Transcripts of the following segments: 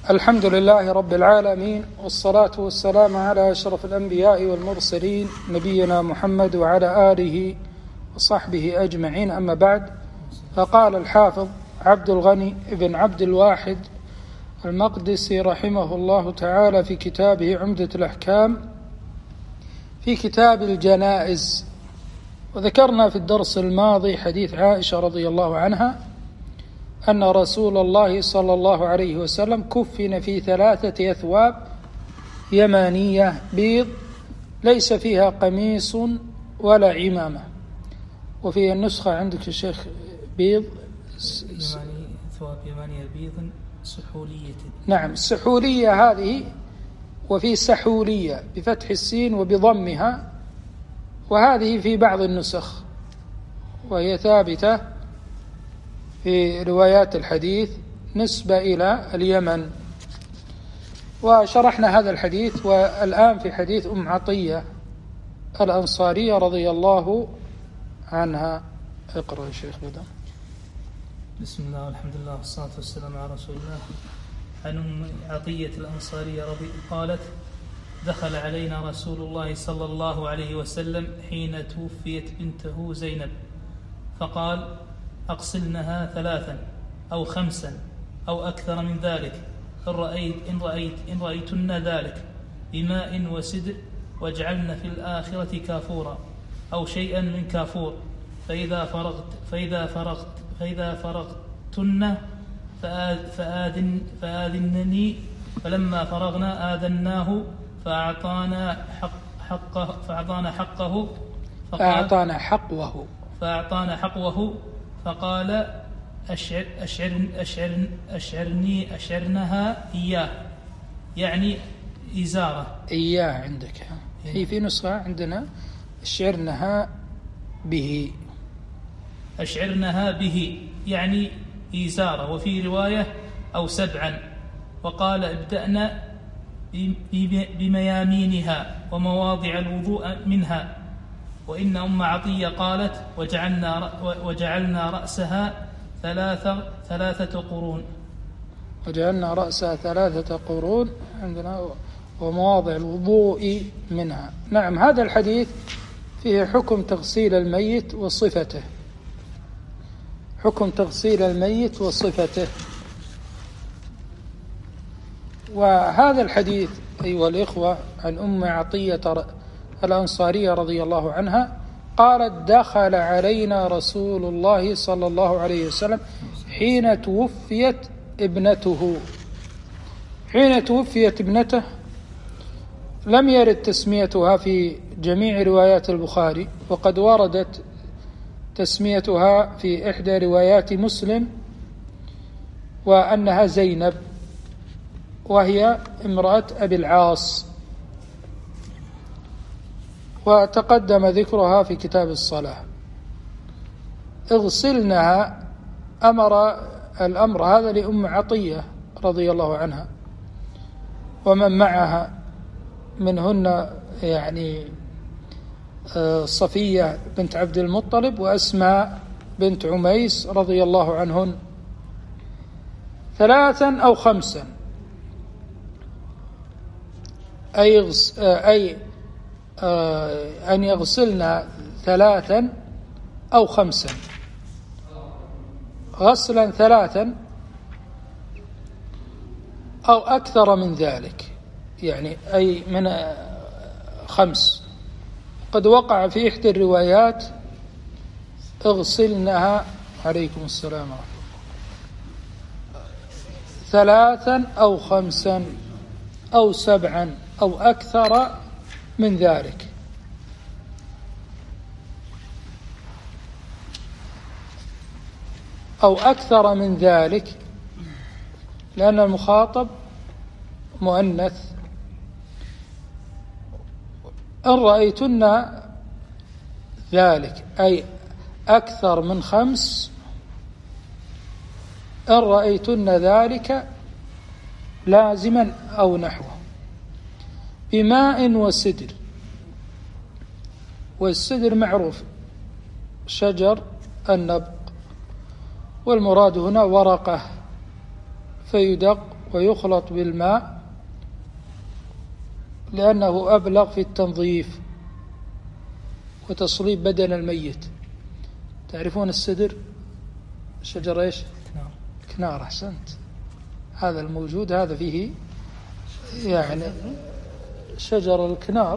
الحمد لله رب العالمين، والصلاة والسلام على أشرف الأنبياء والمرسلين نبينا محمد وعلى آله وصحبه أجمعين، أما بعد. فقال الحافظ عبد الغني بن عبد الواحد المقدسي رحمه الله تعالى في كتابه عمدة الأحكام في كتاب الجنائز: وذكرنا في الدرس الماضي حديث عائشة رضي الله عنها أن رسول الله صلى الله عليه وسلم كفن في 3 أثواب يمانية بيض ليس فيها قميص ولا عمامة. وفي النسخة عندك يا شيخ بيض ثواب يمانية بيض سحولية. نعم، السحولية هذه، وفي سحولية بفتح السين وبضمها، وهذه في بعض النسخ، وهي ثابتة في روايات الحديث نسبة إلى اليمن. وشرحنا هذا الحديث، والآن في حديث أم عطية الأنصارية رضي الله عنها. اقرأ يا شيخ بدر. بسم الله والحمد لله والصلاة والسلام على رسول الله. عن أم عطية الأنصارية قالت: دخل علينا رسول الله صلى الله عليه وسلم حين توفيت بنته زينب، فقال: أغسلنها 3 أو 5 أو أكثر من ذلك، إن رأيتن ذلك بماء وسدر، واجعلن في الآخرة كافورا أو شيئا من كافور، فإذا فرغتن فآذنني. فلما فرغنا آذناه فأعطانا حقه فقال: أشعرنها إياه، يعني إزارة. إياه عندك، هي في نسخة عندنا أشعرنها به يعني إزارة، وفي رواية أو 7. وقال: ابدأنا بميامينها ومواضع الوضوء منها. وإن أم عطية قالت: وجعلنا رأسها 3 قرون. وجعلنا رأسها 3 قرون عندنا، ومواضع الوضوء منها. نعم، هذا الحديث فيه حكم تغسيل الميت وصفته. وهذا الحديث أيها الإخوة عن أم عطية الأنصارية رضي الله عنها قالت: دخل علينا رسول الله صلى الله عليه وسلم حين توفيت ابنته. حين توفيت ابنته لم يرد تسميتها في جميع روايات البخاري، وقد وردت تسميتها في إحدى روايات مسلم، وأنها زينب، وهي امرأة أبي العاص، وتقدم ذكرها في كتاب الصلاة. اغسلنها، أمر الأمر هذا لأم عطية رضي الله عنها ومن معها، منهن يعني صفية بنت عبد المطلب وأسماء بنت عميس رضي الله عنهن. 3 أو 5، أي أن يغسلن 3 أو 5 غسلا 3 أو أكثر من ذلك، يعني أي من 5. قد وقع في إحدى الروايات: اغسلنها، عليكم السلام ورحمة الله، 3 أو 5 أو 7 أو أكثر من ذلك. أو أكثر من ذلك، لأن المخاطب مؤنث. إن رأيتن ذلك أي أكثر من 5، إن رأيتن ذلك لازما أو نحوه، بماء وسدر. والسدر معروف شجر النبق، والمراد هنا ورقة فيدق ويخلط بالماء لأنه أبلغ في التنظيف وتصليب بدن الميت. تعرفون السدر؟ شجر إيش؟ كنار. أحسنت. هذا الموجود هذا فيه يعني شجر الكنار،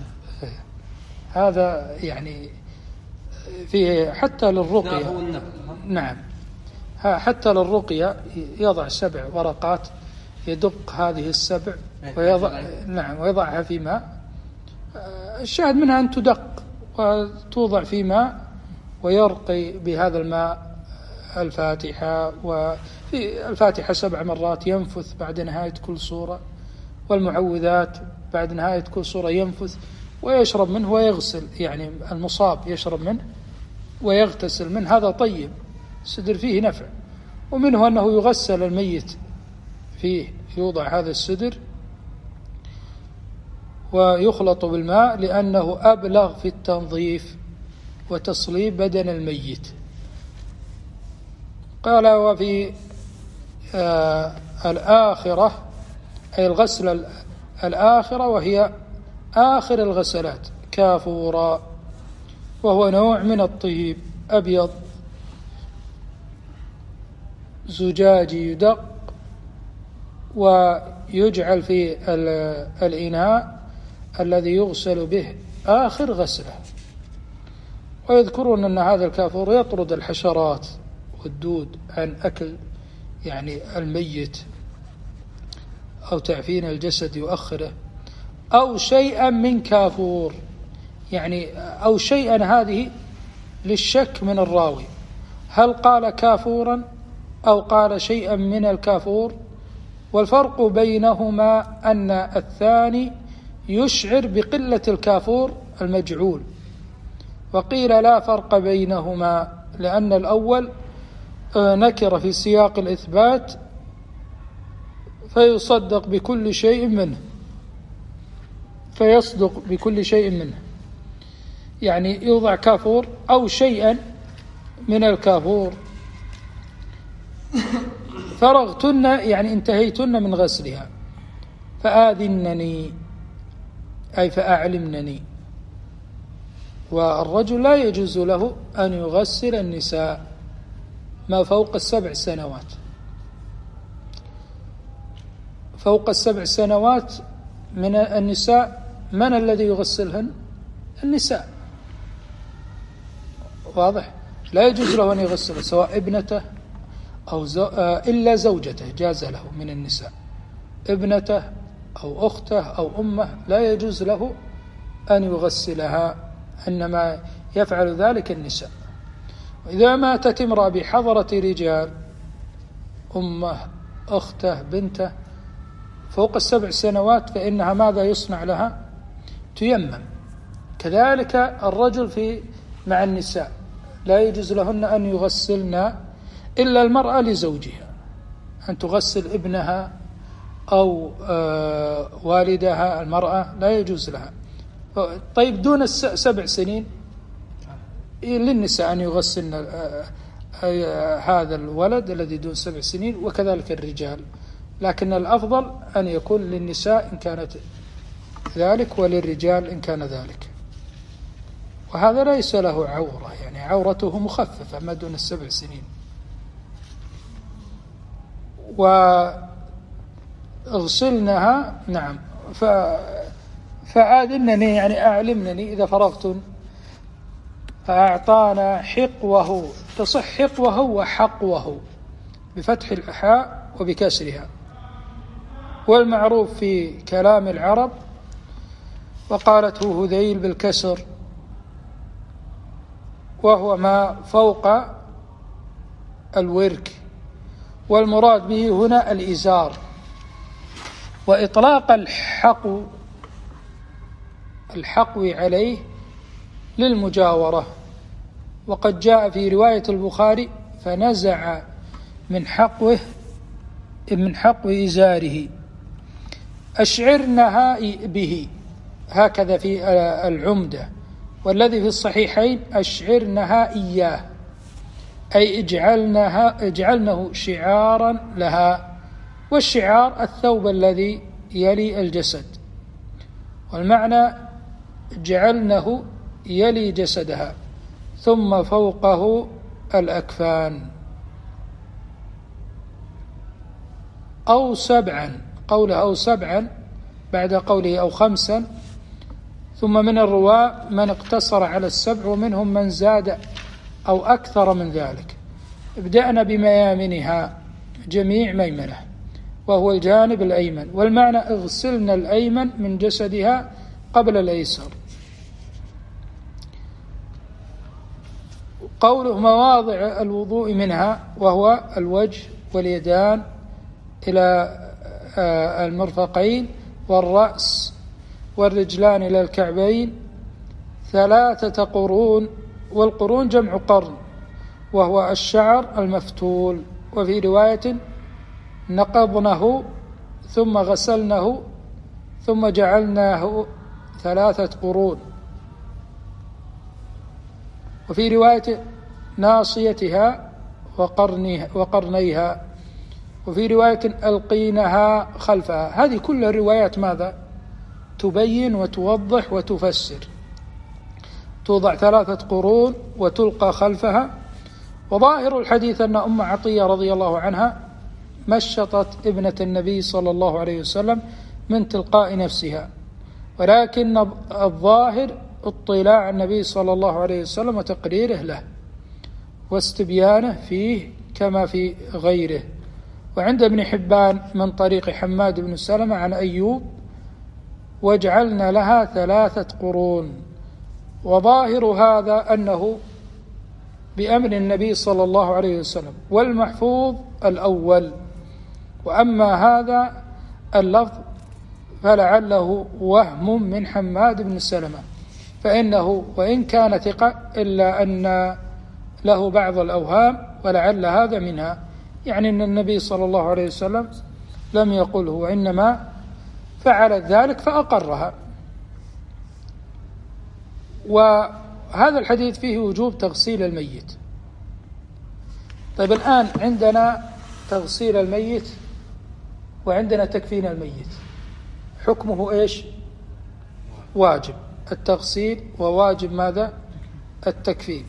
هذا يعني فيه حتى للرقية. نعم، حتى للرقية يضع 7 ورقات، يدق هذه ال7 ويضعها في ماء. الشاهد منها أن تدق وتوضع في ماء ويرقي بهذا الماء الفاتحة، وفي الفاتحة 7 مرات، ينفث بعد نهاية كل سورة، والمعوذات بعد نهاية كل سورة ينفث، ويشرب منه ويغسل، يعني المصاب يشرب منه ويغتسل منه. هذا طيب، السدر فيه نفع. ومنه أنه يغسل الميت فيه، يوضع هذا السدر ويخلط بالماء لأنه أبلغ في التنظيف وتصليب بدن الميت. قال وفي الآخرة، أي الغسل الآخرة وهي آخر الغسلات، كافورا، وهو نوع من الطيب أبيض زجاجي يدق ويجعل في الإناء الذي يغسل به آخر غسله. ويذكرون أن هذا الكافور يطرد الحشرات والدود عن أكل يعني الميت أو تعفين الجسد يؤخره، أو شيئا من كافور، يعني أو شيئا، هذه للشك من الراوي، هل قال كافورا أو قال شيئا من الكافور. والفرق بينهما أن الثاني يشعر بقلة الكافور المجعول، وقيل لا فرق بينهما، لأن الأول نكر في سياق الإثبات فيصدق بكل شيء منه، فيصدق بكل شيء منه، يعني يوضع كافور أو شيئا من الكافور. فرغتن يعني انتهيتن من غسلها، فآذنني أي فأعلمنني. والرجل لا يجوز له أن يغسل النساء ما فوق 7 سنوات. فوق 7 سنوات من النساء من الذي يغسلهن؟ النساء. واضح؟ لا يجوز له أن يغسل سواء ابنته أو إلا زوجته جاز له من النساء، ابنته أو أخته أو أمه لا يجوز له أن يغسلها، إنما يفعل ذلك النساء. وإذا ماتت امرأة بحضرة رجال، أمه، أخته، بنته، فوق 7 سنوات، فإنها ماذا يصنع لها؟ تيمم. كذلك الرجل مع النساء لا يجوز لهن أن يغسلن إلا المرأة لزوجها، أن تغسل ابنها أو والدها المرأة لا يجوز لها. طيب دون 7 سنين للنساء أن يغسلن هذا الولد الذي دون 7 سنين، وكذلك الرجال، لكن الأفضل أن يكون للنساء إن كانت ذلك وللرجال إن كان ذلك. وهذا ليس له عورة، يعني عورته مخففة ما دون 7 سنين. واغسلنها، نعم، فآذنني يعني أعلمنني إذا فرغتن. فأعطانا حقوه، تصح حقوه وحقوه بفتح الحاء وبكسرها، والمعروف في كلام العرب، وقالته هذيل بالكسر، وهو ما فوق الورك، والمراد به هنا الإزار. وإطلاق الحقو عليه للمجاورة، وقد جاء في رواية البخاري فنزع من حقو إزاره أشعرنها به، هكذا في العمدة. والذي في الصحيحين أشعرنها إياه، أي اجعلنه شعارا لها، والشعار الثوب الذي يلي الجسد، والمعنى جعلنه يلي جسدها ثم فوقه الأكفان. أو 7، قوله أو 7 بعد قوله أو 5، ثم من الرواة من اقتصر على 7 ومنهم من زاد أو أكثر من ذلك. ابدأنا بميامنها، جميع ميمنة وهو الجانب الأيمن، والمعنى اغسلنا الأيمن من جسدها قبل الأيسر. قوله مواضع الوضوء منها وهو الوجه واليدان إلى المرفقين، والرأس والرجلان إلى الكعبين، 3 قرون، والقرون جمع قرن وهو الشعر المفتول. وفي رواية نقضنه ثم غسلنه ثم جعلناه 3 قرون. وفي رواية ناصيتها وقرنيها. وفي رواية ألقينها خلفها. هذه كل الروايات ماذا؟ تبين وتوضح وتفسر. توضع 3 قرون وتلقى خلفها. وظاهر الحديث أن أم عطية رضي الله عنها مشطت ابنة النبي صلى الله عليه وسلم من تلقاء نفسها، ولكن الظاهر اطلاع النبي صلى الله عليه وسلم وتقريره له واستبيانه فيه كما في غيره. وعند ابن حبان من طريق حماد بن سلمة عن أيوب وجعلنا لها 3 قرون. وظاهر هذا أنه بأمر النبي صلى الله عليه وسلم، والمحفوظ الأول. وأما هذا اللفظ فلعله وهم من حماد بن سلمة، فإنه وإن كان ثقة إلا أن له بعض الأوهام، ولعل هذا منها، يعني أن النبي صلى الله عليه وسلم لم يقله وإنما فعلت ذلك فأقرها. وهذا الحديث فيه وجوب تغسيل الميت. طيب الآن عندنا تغسيل الميت وعندنا تكفين الميت، حكمه إيش؟ واجب التغسيل وواجب ماذا؟ التكفين.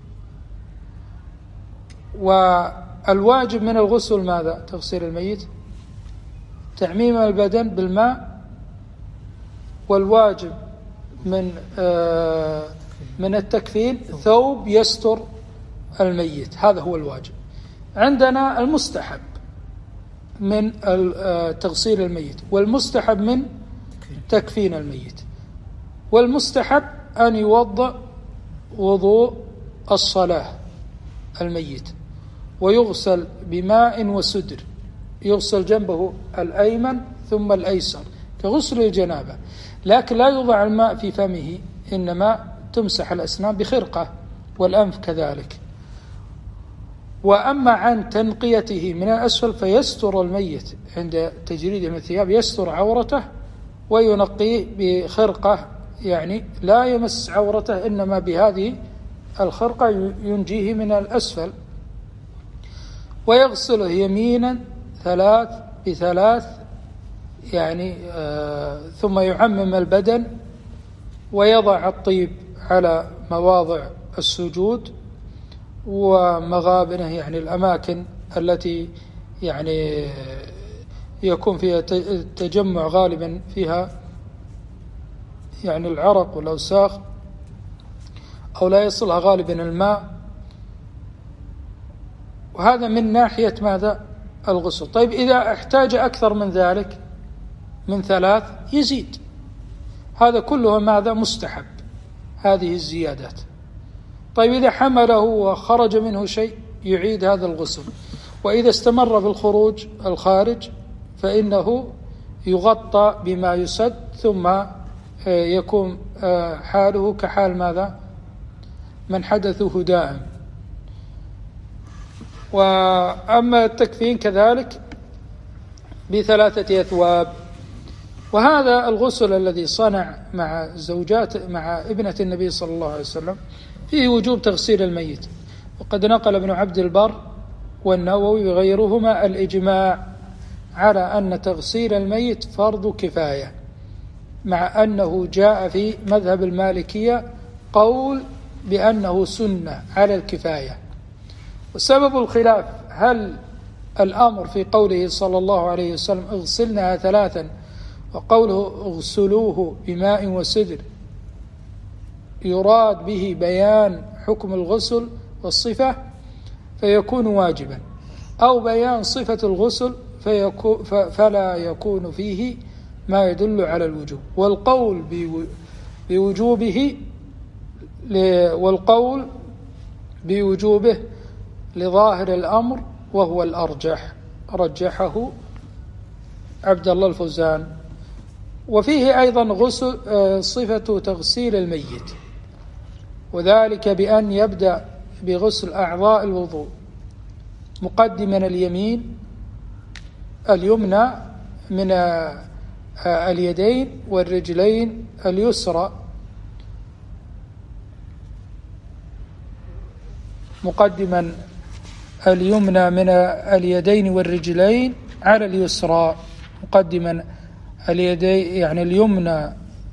والواجب من الغسل ماذا؟ تغسيل الميت تعميم البدن بالماء، والواجب من التكفين ثوب يستر الميت، هذا هو الواجب. عندنا المستحب من تغسيل الميت، والمستحب من تكفين الميت. والمستحب أن يوضأ وضوء الصلاة الميت، ويغسل بماء وسدر، يغسل جنبه الأيمن ثم الأيسر كغسل الجنابة، لكن لا يوضع الماء في فمه، إنما تمسح الأسنان بخرقة والأنف كذلك. وأما عن تنقيته من الأسفل فيستر الميت عند تجريده من الثياب، يستر عورته وينقيه بخرقة، يعني لا يمس عورته، إنما بهذه الخرقة ينجيه من الأسفل. ويغسله يمينا 3 ب3، يعني ثم يعمم البدن ويضع الطيب على مواضع السجود ومغابنه، يعني الأماكن التي يعني يكون فيها تجمع غالبا فيها يعني العرق والأوساخ، أو لا يصلها غالبا الماء. وهذا من ناحية ماذا؟ الغسل. طيب إذا احتاج أكثر من ذلك من 3 يزيد، هذا كله ماذا؟ مستحب، هذه الزيادات. طيب إذا حمله وخرج منه شيء يعيد هذا الغسل. وإذا استمر بالخروج الخارج فإنه يغطى بما يسد، ثم يكون حاله كحال ماذا؟ من حدثه دائم. وأما التكفين كذلك ب3 أثواب. وهذا الغسل الذي صنع مع ابنة النبي صلى الله عليه وسلم فيه وجوب تغسيل الميت. وقد نقل ابن عبد البر والنووي وغيرهما الإجماع على أن تغسيل الميت فرض كفاية، مع أنه جاء في مذهب المالكية قول بأنه سنة على الكفاية. وسبب الخلاف هل الأمر في قوله صلى الله عليه وسلم اغسلنها 3 وقوله اغسلوه بماء وسدر يراد به بيان حكم الغسل والصفة فيكون واجبا، أو بيان صفة الغسل فلا يكون فيه ما يدل على الوجوب. والقول بوجوبه لظاهر الأمر وهو الأرجح، رجحه عبد الله الفوزان. وفيه أيضا غسل صفة تغسيل الميت، وذلك بأن يبدأ بغسل أعضاء الوضوء مقدما اليمنى من اليدين والرجلين اليسرى، مقدما اليمنى من اليدين والرجلين على اليسرى، مقدما اليدين يعني اليمنى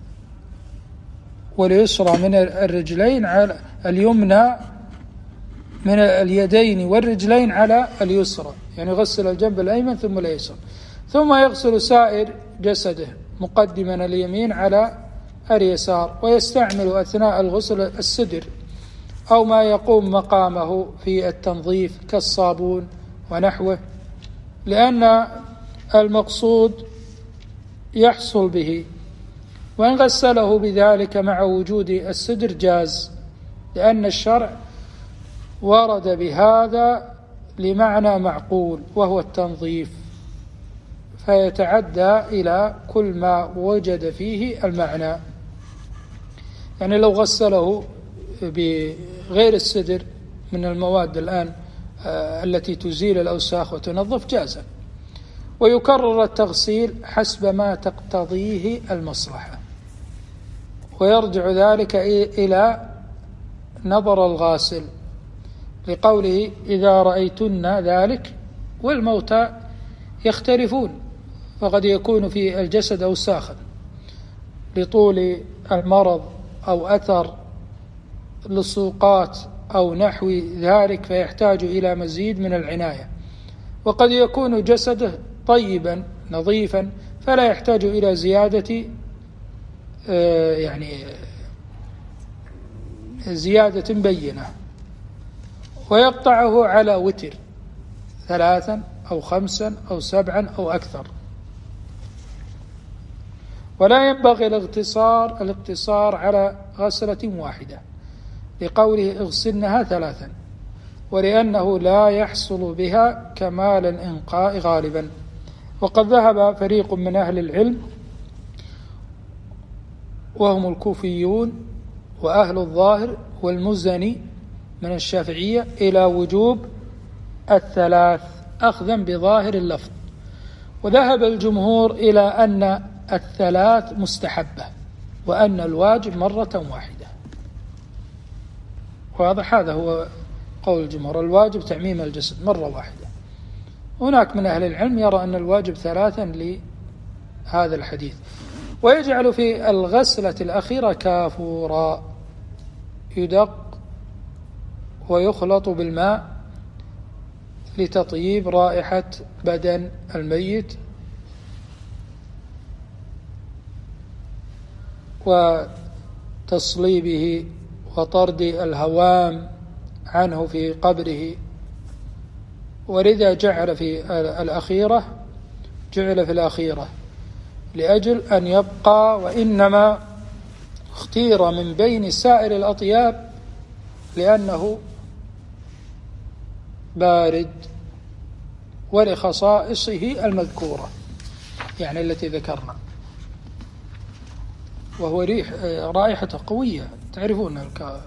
واليسرى من الرجلين على اليمنى من اليدين والرجلين على اليسرى، يعني يغسل الجنب الأيمن ثم الأيسر، ثم يغسل سائر جسده مقدما اليمين على اليسار، ويستعمل أثناء الغسل السدر أو ما يقوم مقامه في التنظيف كالصابون ونحوه، لأن المقصود يحصل به. وإن غسله بذلك مع وجود السدر جاز، لأن الشرع ورد بهذا لمعنى معقول وهو التنظيف، فيتعدى إلى كل ما وجد فيه المعنى. يعني لو غسله بغير السدر من المواد الآن التي تزيل الأوساخ وتنظف جاز. ويكرر التغسيل حسب ما تقتضيه المصلحة، ويرجع ذلك إلى نظر الغاسل، لقوله إذا رأيتن ذلك. والموتى يختلفون، فقد يكون في الجسد أوساخا لطول المرض أو أثر لصوقات أو نحو ذلك فيحتاج إلى مزيد من العناية، وقد يكون جسده طيبا نظيفا فلا يحتاج إلى زيادة زيادة بينة، ويقطعه على وتر 3 أو 5 أو 7 أو أكثر. ولا ينبغي الاقتصار على غسلة واحدة، لقوله اغسلنها 3، ولأنه لا يحصل بها كمال الإنقاء غالبا. وقد ذهب فريق من أهل العلم وهم الكوفيون وأهل الظاهر والمزني من الشافعية إلى وجوب 3 أخذا بظاهر اللفظ، وذهب الجمهور إلى أن 3 مستحبة، وأن الواجب مرة واحدة. واضح؟ هذا هو قول الجمهور، الواجب تعميم الجسد مرة واحدة. هناك من أهل العلم يرى أن الواجب 3 لهذا الحديث. ويجعل في الغسلة الأخيرة كافورا يدق ويخلط بالماء لتطيب رائحة بدن الميت وتصليبه وطرد الهوام عنه في قبره. ولذا جعل في الأخيرة لأجل أن يبقى، وإنما اختير من بين سائر الأطياب لأنه بارد ولخصائصه المذكورة، يعني التي ذكرنا، وهو رائحته قوية تعرفون.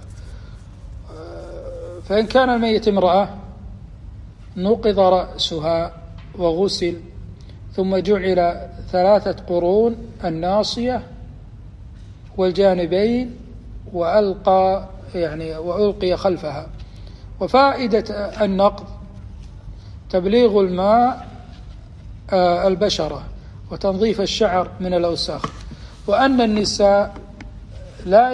فإن كان الميت امرأة نقض رأسها وغسل، ثم جعل 3 قرون الناصية والجانبين وألقي خلفها. وفائدة النقض تبليغ الماء البشرة وتنظيف الشعر من الأوساخ، وأن النساء لا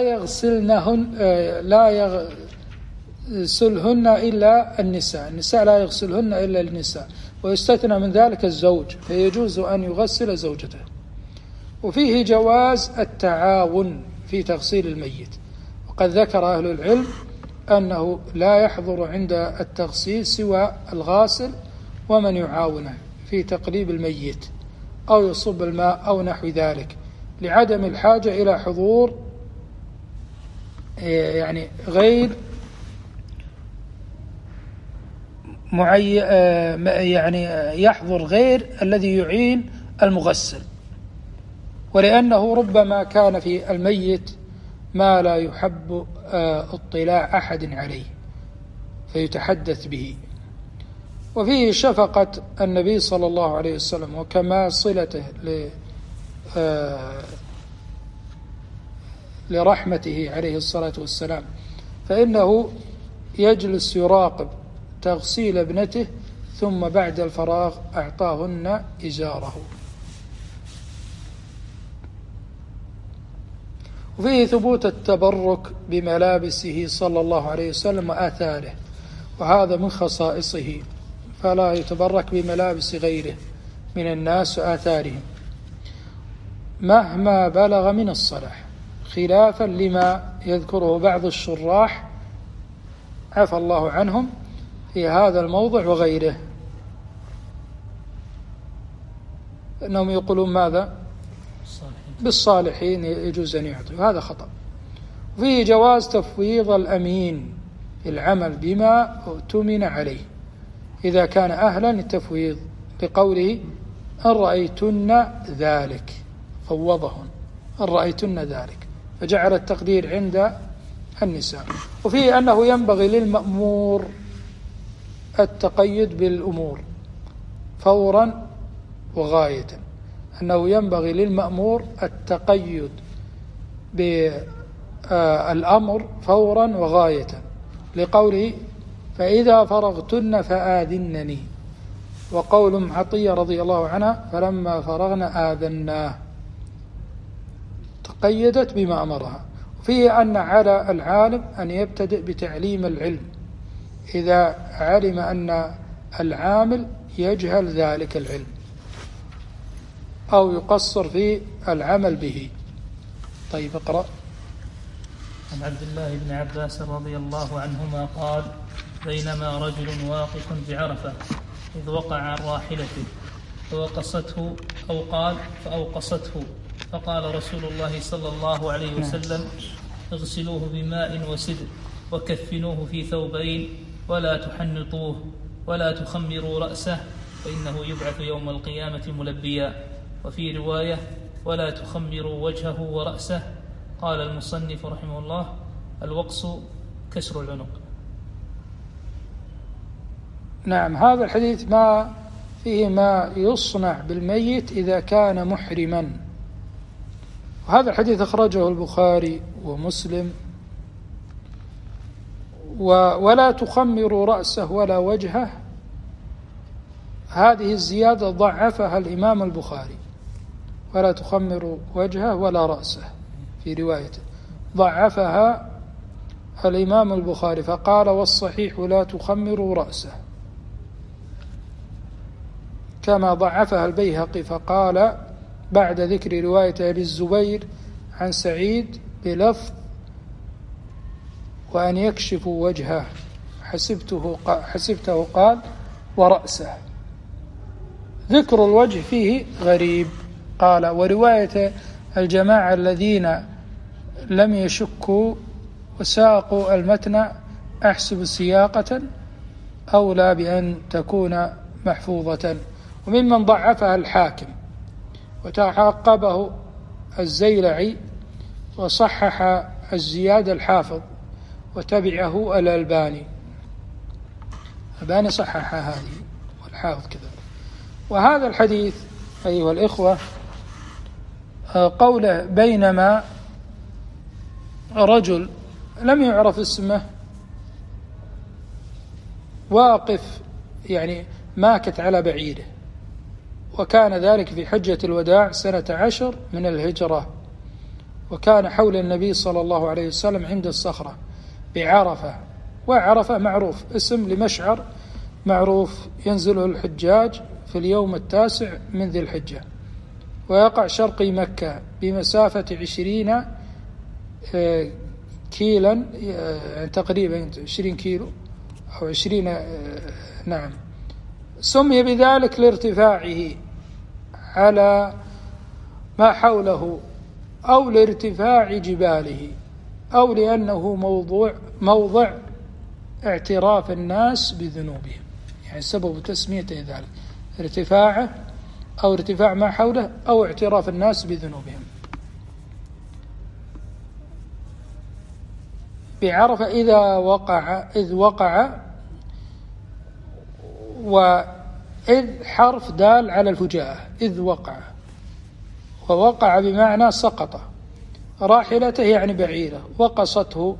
يغسلهن إلا النساء لا يغسلهن إلا النساء، ويستثنى من ذلك الزوج، فيجوز أن يغسل زوجته. وفيه جواز التعاون في تغسيل الميت، وقد ذكر أهل العلم أنه لا يحضر عند التغسيل سوى الغاسل ومن يعاونه في تقليب الميت أو يصب الماء أو نحو ذلك، لعدم الحاجة إلى حضور يعني غير يعني يحضر غير الذي يعين المغسل، ولأنه ربما كان في الميت ما لا يحب اطلاع أحد عليه فيتحدث به. وفيه شفقة النبي صلى الله عليه وسلم وكمال صلته لرحمته عليه الصلاة والسلام، فإنه يجلس يراقب تغسيل ابنته، ثم بعد الفراغ أعطاهن إزاره. وفيه ثبوت التبرك بملابسه صلى الله عليه وسلم وآثاره، وهذا من خصائصه، فلا يتبرك بملابس غيره من الناس وآثارهم مهما بلغ من الصلاح، خلافا لما يذكره بعض الشراح عفى الله عنهم في هذا الموضع وغيره، أنهم يقولون ماذا؟ بالصالحين يجوز أن يعطي، وهذا خطأ. وفيه جواز تفويض الأمين في العمل بما اؤتمن عليه إذا كان أهلا للتفويض، لقوله أن رأيتن ذلك، فوضهن أن رأيتن ذلك، فجعل التقدير عند النساء. وفيه أنه ينبغي للمأمور التقيد بالأمور فورا وغاية، أنه ينبغي للمأمور التقيد بالأمر فورا وغاية، لقوله فإذا فرغتن فآذنني، وقول عطية رضي الله عنها فلما فرغنا آذناه، تقيدت بما أمرها. وفيه أن على العالم أن يبتدئ بتعليم العلم إذا علم أن العامل يجهل ذلك العلم أو يقصر في العمل به. طيب اقرأ. عن عبد الله بن عباس رضي الله عنهما قال بينما رجل واقف بعرفة إذ وقع عن راحلته فوقصته أو قال فأوقصته، فقال رسول الله صلى الله عليه وسلم اغسلوه بماء وسدر وكفنوه في ثوبين ولا تحنطوه ولا تخمروا رأسه فإنه يبعث يوم القيامة ملبيا. وفي رواية ولا تخمروا وجهه ورأسه. قال المصنف رحمه الله الوقص كسر العنق. نعم، هذا الحديث ما فيه ما يصنع بالميت إذا كان محرما، وهذا الحديث أخرجه البخاري ومسلم. ولا تخمروا رأسه ولا وجهه، هذه الزيادة ضعفها الإمام البخاري، ولا تخمروا وجهه ولا رأسه في روايته، ضعفها الإمام البخاري فقال والصحيح لا تخمروا رأسه، كما ضعفها البيهقي فقال بعد ذكر رواية أبي الزبير عن سعيد بلفظ وأن يكشفوا وجهه حسبته قال ورأسه، ذكر الوجه فيه غريب. قال ورواية الجماعة الذين لم يشكوا وساقوا المتن أحسب سياقة أولى بأن تكون محفوظة. وممن ضعفها الحاكم وتعقبه الزيلعي وصحح الزيادة الحافظ وتبعه الألباني صحح هذه والحافظ كذلك. وهذا الحديث أيها الإخوة قوله بينما رجل لم يعرف اسمه واقف يعني ماكت على بعيره وكان ذلك في حجة الوداع سنة 10 من الهجرة، وكان حول النبي صلى الله عليه وسلم عند الصخرة بعرفة. وعرفة معروف اسم لمشعر معروف ينزله الحجاج في اليوم 9 من ذي الحجة، ويقع شرقي مكة بمسافة 20 كيلا، يعني تقريبا 20 كيلو أو 20 نعم. سمي بذلك لارتفاعه على ما حوله أو لارتفاع جباله أو لأنه موضع اعتراف الناس بذنوبهم، يعني سبب تسميته ذلك ارتفاعه أو ارتفاع ما حوله أو اعتراف الناس بذنوبهم. بعرفة إذ وقع وإذ حرف دال على الفجاءة، إذ وقع، ووقع بمعنى سقط. راحلته يعني بعيرة، وقصته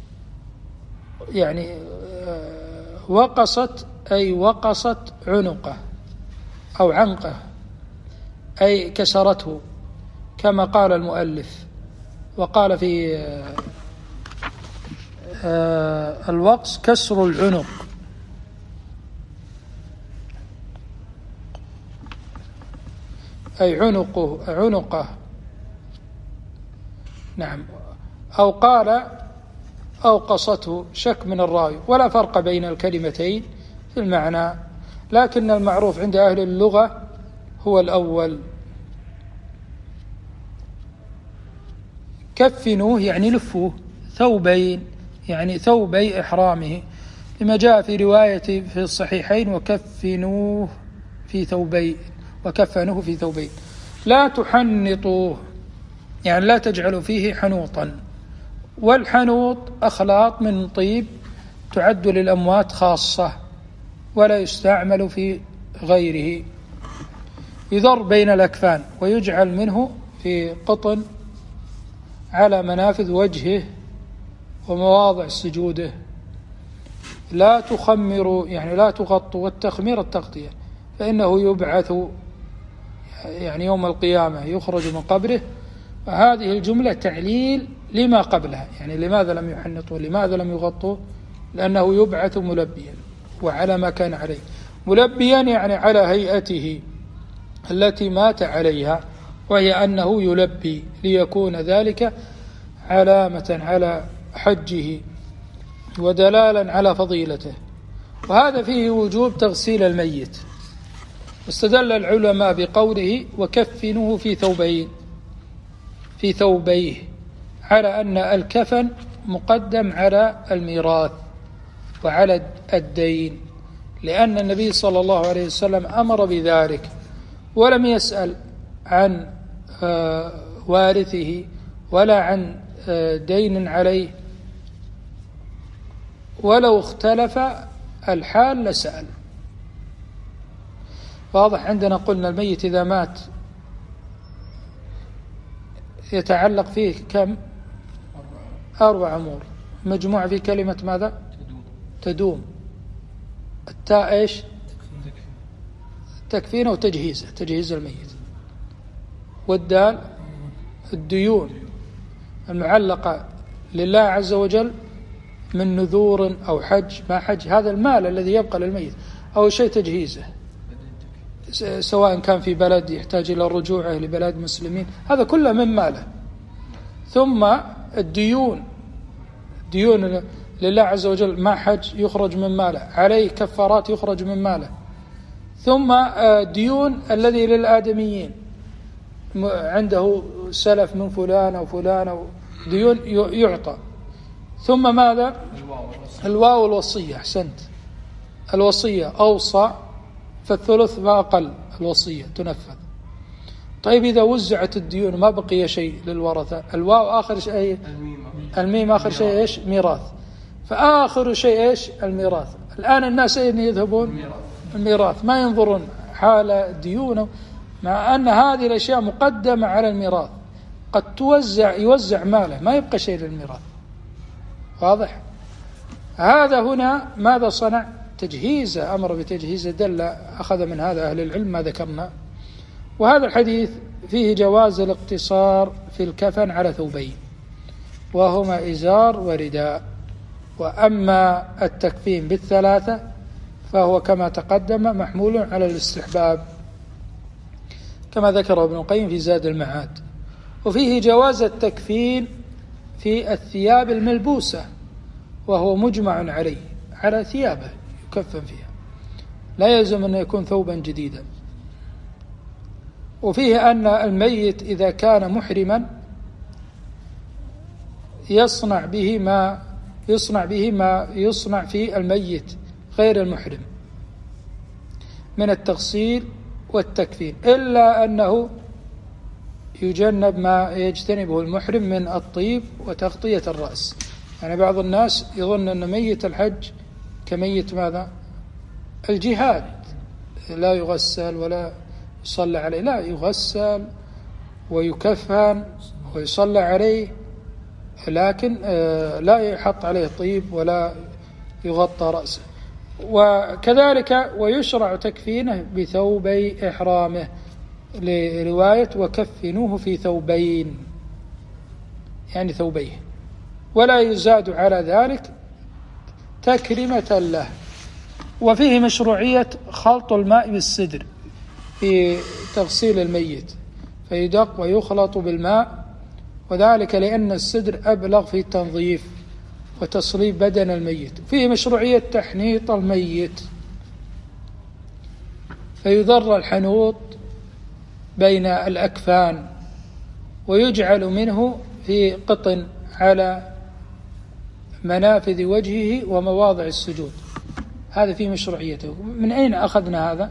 يعني وقصت أي وقصت عنقه أو عنقه أي كسرته كما قال المؤلف. وقال في الوقص كسر العنق، أي عنقه نعم. أو قال أوقصته، شك من الراوي، ولا فرق بين الكلمتين في المعنى، لكن المعروف عند أهل اللغة هو الأول. كفنوه يعني لفوه، ثوبين يعني ثوبي إحرامه، لما جاء في رواية في الصحيحين وكفنوه في ثوبين، وكفنوه في ثوبين. لا تحنطوه يعني لا تجعلوا فيه حنوطا، والحنوط أخلاط من طيب تعد للأموات خاصة ولا يستعمل في غيره. يذر بين الأكفان ويجعل منه في قطن على منافذ وجهه ومواضع سجوده. لا تخمروا يعني لا تغطوا، والتخمير التغطية، فإنه يبعث يعني يوم القيامة يخرج من قبره. وهذه الجملة تعليل لما قبلها، يعني لماذا لم يحنطوا، لماذا لم يغطوا؟ لأنه يبعث ملبيا وعلى ما كان عليه، ملبيا يعني على هيئته التي مات عليها، وهي أنه يلبي، ليكون ذلك علامة على حجه ودلالا على فضيلته. وهذا فيه وجوب تغسيل الميت. واستدل العلماء بقوله وكفنوه في ثوبيه على أن الكفن مقدم على الميراث وعلى الدين، لأن النبي صلى الله عليه وسلم أمر بذلك، ولم يسأل عن وارثه ولا عن دين عليه، ولو اختلف الحال لسأل. واضح؟ عندنا قلنا الميت إذا مات يتعلق فيه كم؟ 4 أمور مجموعة في كلمة ماذا؟ تدوم. التاء إيش؟ تكفينه وتجهيزه، تجهيز الميت. والدال الديون المعلقة لله عز وجل من نذور أو حج ما حج، هذا المال الذي يبقى للميت، أو شيء تجهيزه، سواء كان في بلد يحتاج إلى رجوعه لبلاد مسلمين، هذا كله من ماله. ثم الديون، ديون لله عز وجل ما حج يخرج من ماله، عليه كفارات يخرج من ماله. ثم ديون الذي للآدميين عنده سلف من فلان أو فلان أو ديون يعطى. ثم ماذا؟ الواو الوصية. أحسنت، الوصية أوصى فالثلث فأقل الوصية تنفذ. طيب إذا وزعت الديون ما بقي شيء للورثة، الواو آخر شيء، الميم آخر شيء إيش؟ ميراث. فآخر شيء إيش؟ الميراث. الآن الناس أين يذهبون؟ الميراث، ما ينظرون حال ديونه، مع أن هذه الأشياء مقدمة على الميراث، قد يوزع ماله ما يبقى شيء للميراث. واضح؟ هذا هنا ماذا صنع؟ تجهيزه، أمر بتجهيزه، دل أخذ من هذا أهل العلم ما ذكرنا وهذا الحديث فيه جواز الاقتصار في الكفن على ثوبين، وهما إزار ورداء. وأما التكفين بالثلاثة فهو كما تقدم محمول على الاستحباب كما ذكره ابن القيم في زاد المعاد. وفيه جواز التكفين في الثياب الملبوسة، وهو مجمع عليه، على ثيابه يكفن فيها، لا يلزم أن يكون ثوبا جديدا. وفيه أن الميت إذا كان محرما يصنع به ما يصنع في الميت غير المحرم من التغسيل والتكفين، إلا أنه يجنب ما يجتنبه المحرم من الطيب وتغطية الرأس. يعني بعض الناس يظن أن ميت الحج كميت ماذا؟ الجهاد، لا يغسل ولا يصلى عليه، لا، يغسل ويكفن ويصلى عليه، لكن لا يحط عليه طيب ولا يغطى رأسه. وكذلك ويشرع تكفينه بثوبي إحرامه لرواية وكفنوه في ثوبين، يعني ثوبيه، ولا يزاد على ذلك تكرمة له. وفيه مشروعية خلط الماء بالسدر في تغسيل الميت، فيدق ويخلط بالماء، وذلك لأن السدر أبلغ في التنظيف وتصليب بدن الميت. فيه مشروعية تحنيط الميت، فيضر الحنوط بين الأكفان ويجعل منه في قطن على منافذ وجهه ومواضع السجود، هذا فيه مشروعيته. من أين أخذنا هذا؟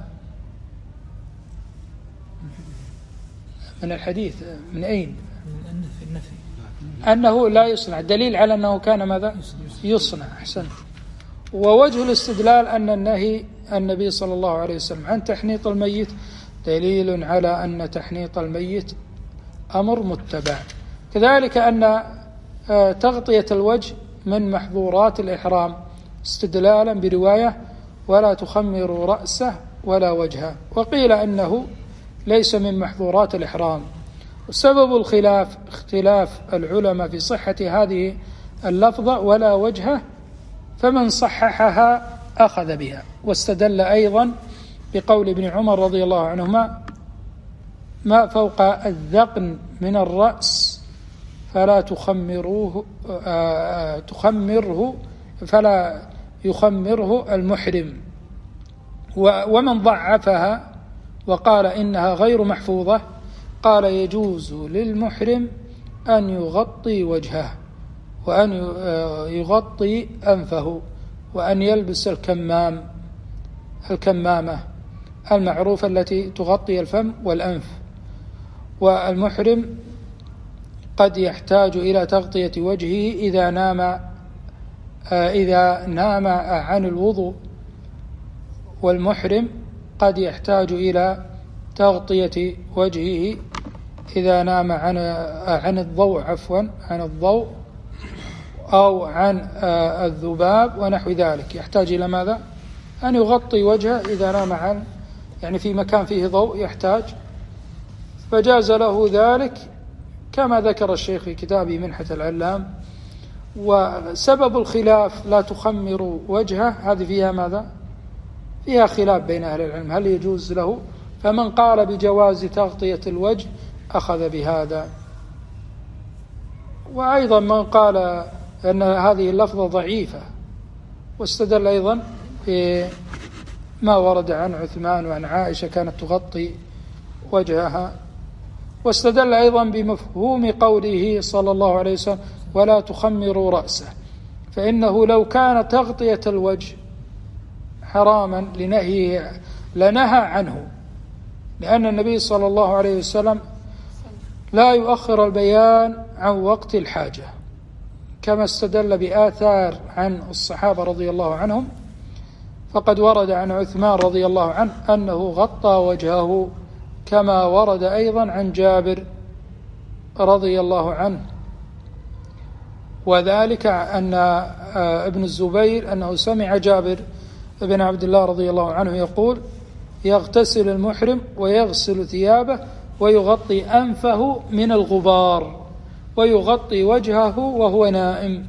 من الحديث. من أين؟ النفي. أنه لا يصنع، دليل على أنه كان ماذا؟ يصنع. أحسنت. ووجه الاستدلال أن النهي النبي صلى الله عليه وسلم عن تحنيط الميت دليل على أن تحنيط الميت أمر متبع. كذلك أن تغطية الوجه من محظورات الإحرام، استدلالا برواية ولا تخمر رأسه ولا وجهه، وقيل أنه ليس من محظورات الإحرام. وسبب الخلاف اختلاف العلماء في صحة هذه اللفظة ولا وجهه، فمن صححها أخذ بها، واستدل أيضا بقول ابن عمر رضي الله عنهما: ما فوق الذقن من الرأس فلا فلا يخمره المحرم. ومن ضعفها وقال إنها غير محفوظة قال: يجوز للمحرم أن يغطي وجهه، وأن يغطي أنفه، وأن يلبس الكمامة المعروفة التي تغطي الفم والأنف. والمحرم قد يحتاج إلى تغطية وجهه إذا نام عن الوضوء، والمحرم قد يحتاج إلى تغطية وجهه إذا نام عن الضوء أو عن الذباب ونحو ذلك، يحتاج إلى ماذا؟ أن يغطي وجهه إذا نام يعني في مكان فيه ضوء يحتاج، فجاز له ذلك كما ذكر الشيخ في كتابه منحة العلام. وسبب الخلاف لا تخمر وجهه، هذه فيها ماذا؟ فيها خلاف بين أهل العلم هل يجوز له، فمن قال بجواز تغطية الوجه أخذ بهذا. وأيضا من قال أن هذه اللفظة ضعيفة، واستدل أيضا ما ورد عن عثمان وعن عائشة كانت تغطي وجهها، واستدل أيضا بمفهوم قوله صلى الله عليه وسلم: ولا تخمروا رأسه، فإنه لو كان تغطية الوجه حراما لنهى عنه، لأن النبي صلى الله عليه وسلم لا يؤخر البيان عن وقت الحاجة، كما استدل بآثار عن الصحابة رضي الله عنهم. فقد ورد عن عثمان رضي الله عنه أنه غطى وجهه، كما ورد أيضا عن جابر رضي الله عنه، وذلك أن ابن الزبير أنه سمع جابر بن عبد الله رضي الله عنه يقول: يغتسل المحرم ويغسل ثيابه ويغطي أنفه من الغبار ويغطي وجهه وهو نائم.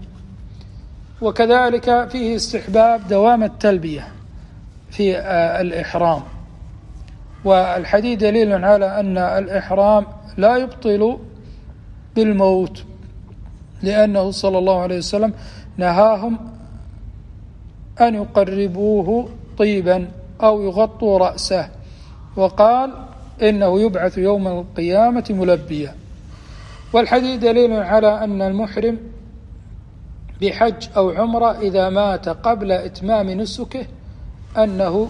وكذلك فيه استحباب دوام التلبية في الإحرام، والحديث دليل على أن الإحرام لا يبطل بالموت، لأنه صلى الله عليه وسلم نهاهم أن يقربوه طيبا أو يغطوا رأسه، وقال إنه يبعث يوم القيامة ملبيا. والحديث دليل على أن المحرم بحج أو عمرة إذا مات قبل إتمام نسكه أنه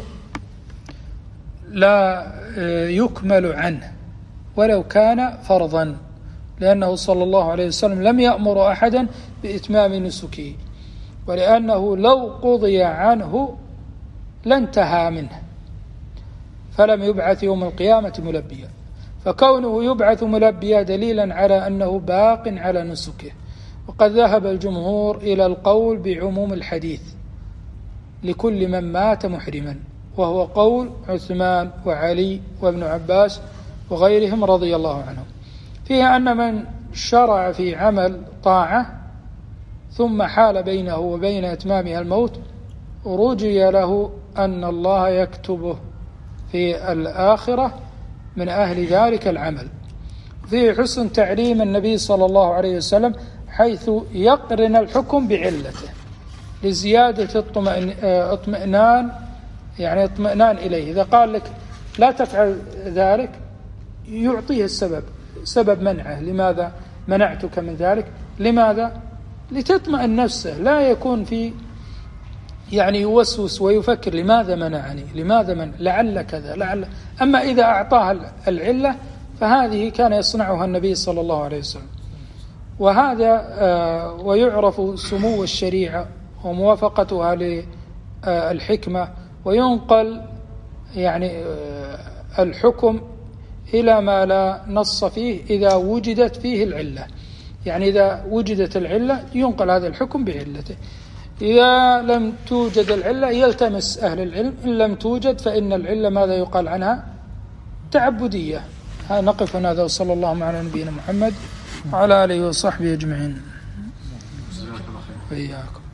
لا يكمل عنه ولو كان فرضا، لأنه صلى الله عليه وسلم لم يأمر أحدا بإتمام نسكه، ولأنه لو قضي عنه لانتهى منه فلم يبعث يوم القيامة ملبيا. فكونه يبعث ملبيا دليلا على أنه باق على نسكه. وقد ذهب الجمهور إلى القول بعموم الحديث لكل من مات محرما، وهو قول عثمان وعلي وابن عباس وغيرهم رضي الله عنهم، فيها أن من شرع في عمل طاعة ثم حال بينه وبين إتمامها الموت رجي له أن الله يكتبه في الآخرة من أهل ذلك العمل. فيه حسن تعليم النبي صلى الله عليه وسلم حيث يقرن الحكم بعلته لزيادة اطمئنان، يعني اطمئنان إليه. إذا قال لك لا تفعل ذلك يعطيه السبب، سبب منعه، لماذا منعتك من ذلك، لماذا؟ لتطمئن نفسه، لا يكون في يعني يوسوس ويفكر لماذا منعني، لماذا من لعل كذا لعل. أما إذا أعطاها العلة فهذه كان يصنعها النبي صلى الله عليه وسلم. وهذا ويعرف سمو الشريعة وموافقتها للحكمة، وينقل يعني الحكم إلى ما لا نص فيه إذا وجدت فيه العلة، يعني إذا وجدت العلة ينقل هذا الحكم بعلته، إذا لم توجد العلة يلتمس أهل العلم، إن لم توجد فإن العلة ماذا يقال عنها؟ تعبدية. نقف هنا، وصلى الله على نبينا محمد وعلى آله وصحبه أجمعين. وإياكم.